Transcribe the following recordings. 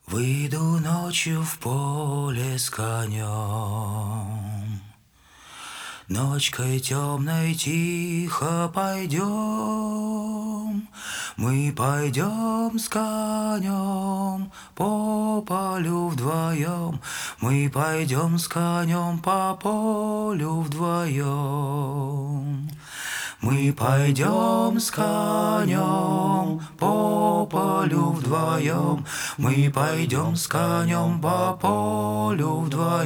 Выйду ночью в поле с конем, ночкой темной тихо пойдем. Мы пойдем с конем по полю вдвоем. Мы пойдем с конем по полю вдвоем. Мы пойдем с конем по полю вдвоем. Мы пойдем с конем по полю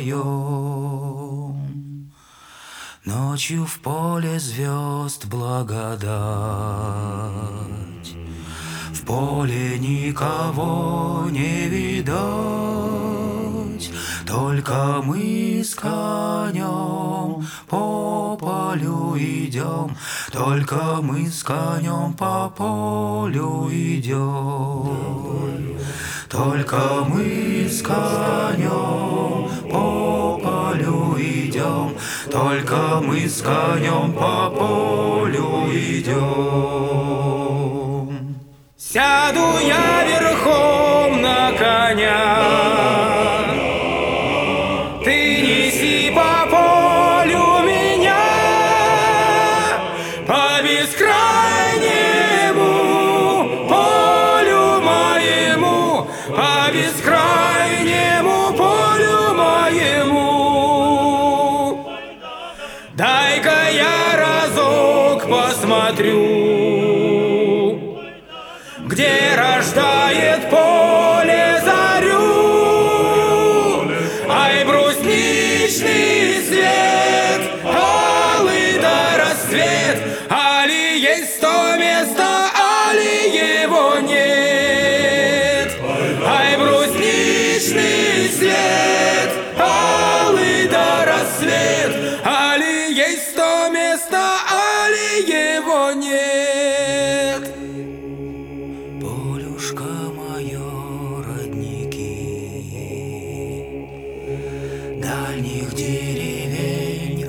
вдвоем. Ночью в поле звезд благодать, в поле никого не видать, только мы с конем по полю идем, только мы с конем по полю идем, только мы с конем по полю идем, только мы с конем по полю идем. Сяду я верхом на коня, ты неси по полю меня, по бескрайнему полю моему, по бескрайнему полю моему. Дай-ка я разок посмотрю, где рождает поле зарю. Ай, брусничный свет, алый да рассвет, али есть то место, али его нет. Ай, брусничный свет, алый да рассвет, али есть то место, али его нет. Полюшка мое, родники, дальних деревень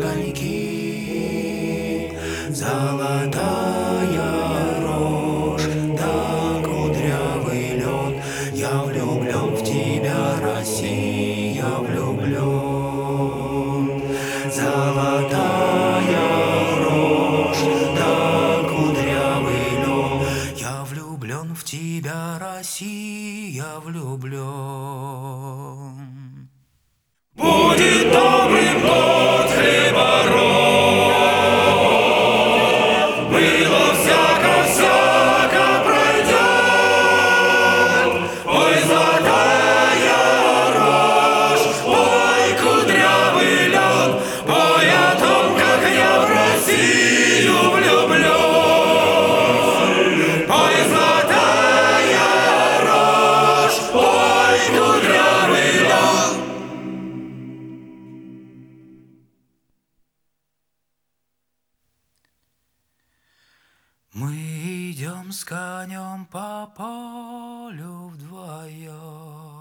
огоньки, золотая рожь да кудрявый лед. Я влюблен в тебя, Россия, влюблен. Золотая рожь да кудрявый лед. Я влюблен в тебя, Россия, влюблен. Будет добрым год хлебород, было всяко пройдет. Ой, золотая рожь, ой, кудрявый лед, пой о том, как я в Россию влюблен. Пой, золотая рожь, ой, кудрявый лед. Мы идем с конем по полю вдвоем.